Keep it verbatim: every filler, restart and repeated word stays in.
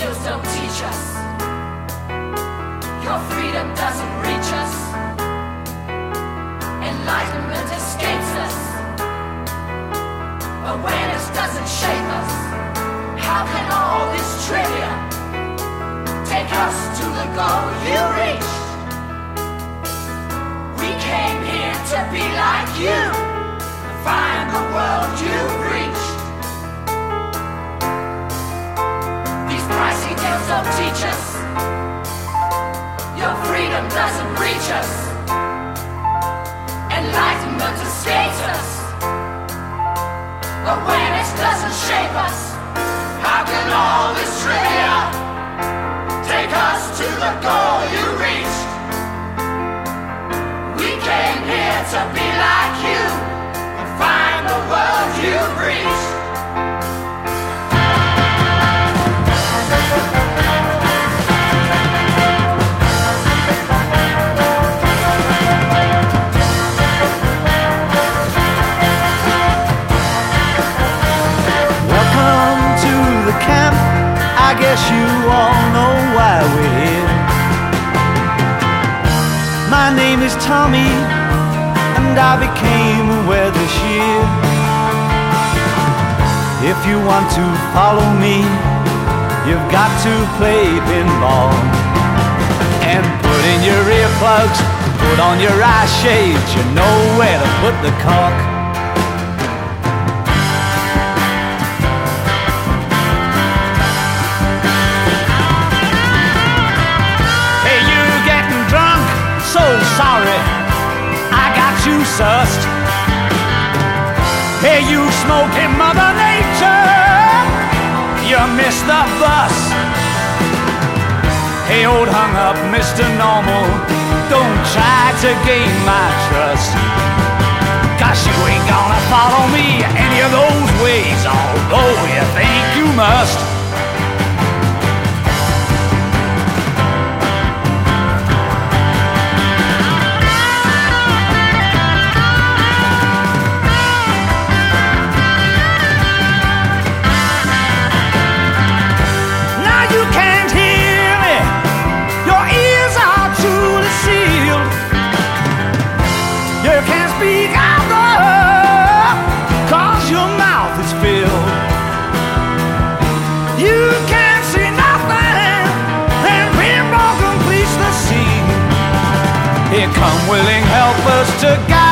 skills don't teach us. Your freedom doesn't reach us. Enlightenment escapes us. Awareness doesn't shape us. How can all this trivia take us to the goal you reached? We came here to be like you, find the world you've reached. These pricey tales don't teach us. Your freedom doesn't reach us. Enlightenment escapes us. Awareness doesn't shape us. How can all this trivia take us to the goal you reached? We came here to be like you, find the world you've reached. Welcome to the camp. I guess you all know why we're here. My name is Tommy, and I became aware this year. If you want to follow me, you've got to play pinball. And put in your earplugs, put on your eye shades, you know where to put the cork. Hey, you getting drunk? So sorry, I got you sussed. Hey, you smoking Mother Nature, you missed the bus. Hey, old hung up Mister Normal, don't try to gain my trust, 'cause you ain't gonna follow me any of those ways, although you think you must. Here come willing helpers to guide